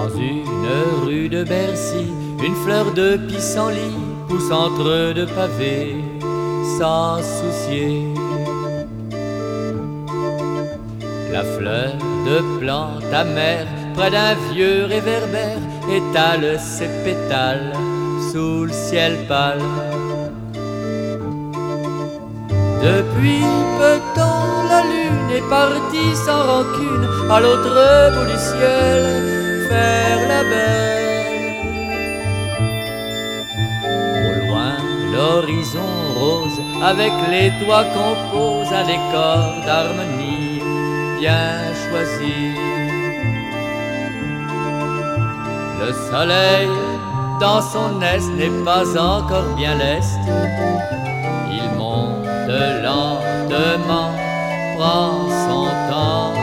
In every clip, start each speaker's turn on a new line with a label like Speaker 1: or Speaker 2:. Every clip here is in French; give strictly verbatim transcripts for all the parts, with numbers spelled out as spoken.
Speaker 1: Dans une rue de Bercy, une fleur de pissenlit pousse entre deux pavés, sans soucier. La fleur de plante amère, près d'un vieux réverbère, étale ses pétales sous le ciel pâle. Depuis peu de temps, la lune est partie sans rancune à l'autre bout du ciel faire la belle. Au loin, l'horizon rose avec les toits compose un décor d'harmonie bien choisi. Le soleil dans son est n'est pas encore bien leste. Il monte lentement, prend son temps.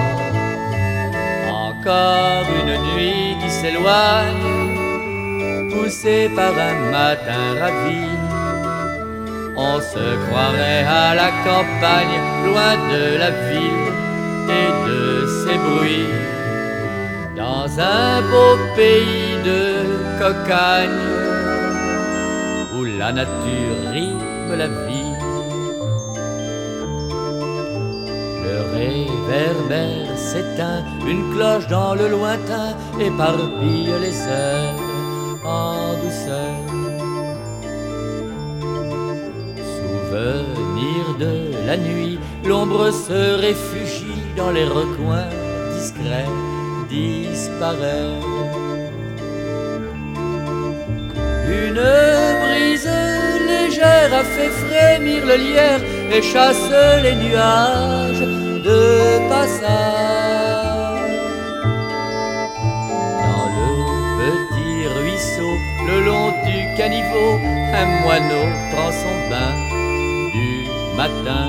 Speaker 1: Encore une nuit qui s'éloigne, poussée par un matin ravi. On se croirait à la campagne, loin de la ville et de ses bruits, dans un beau pays de cocagne, où la nature rythme la vie. Le réverbère s'éteint, une cloche dans le lointain éparpille les heures en douceur. Souvenir de la nuit, l'ombre se réfugie dans les recoins discrets, disparaît. Une brise légère a fait frémir le lierre et chasse les nuages de passage. Dans le petit ruisseau, le long du caniveau, un moineau prend son bain du matin.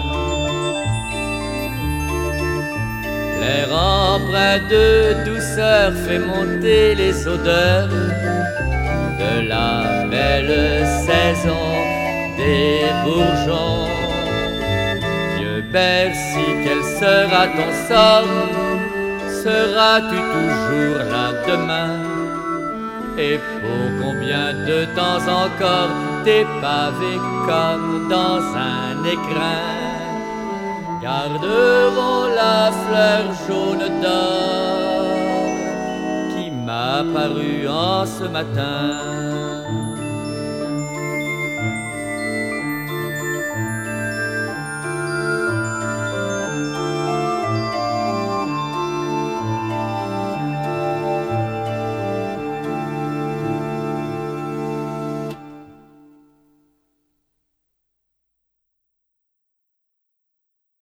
Speaker 1: L'air empreint de douceur fait monter les odeurs de la belle saison des bourgeons. Vieux Bercy, quel sera ton sort? Seras-tu toujours là demain? Et pour combien de temps encore tes pavés comme dans un écrin garderont la fleur jaune d'or qui m'a paru en ce matin?